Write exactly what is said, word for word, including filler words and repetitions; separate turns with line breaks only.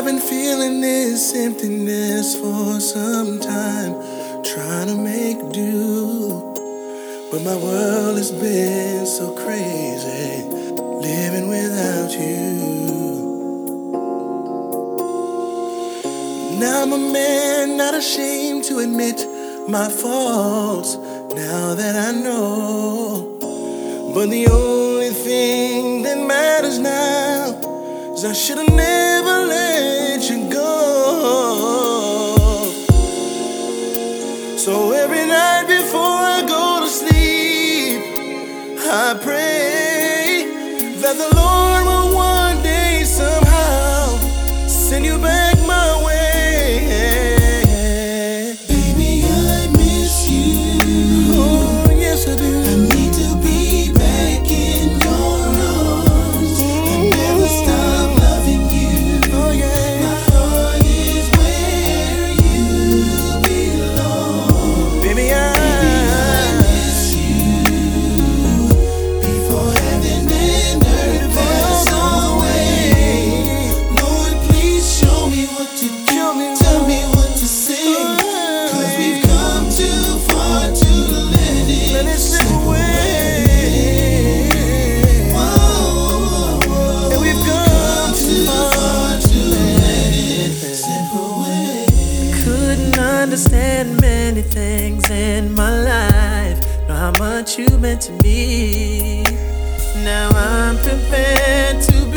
been feeling this emptiness for some time, trying to make do. But my world has been so crazy, living without you. Now I'm a man, not ashamed to admit my faults, now that I know. But the only thing that matters now is I should have never let you go. So every night before I go to sleep, I pray that the Lord will one day somehow send you back my way.
Baby, I miss you.
Oh, yes I do.
I need to be back in your arms. I never stop loving you.
Oh yeah.
My heart is where you belong.
Baby, I,
I miss you. Before heaven and earth pass away, Lord, please show me what to do. Tell me what to say. 'Cause we've come too far to let it,
let it slip away.
Whoa, whoa,
And we've come
too far to let it slip away.
Couldn't understand many things in my life, know how much you meant to me. Now I'm prepared to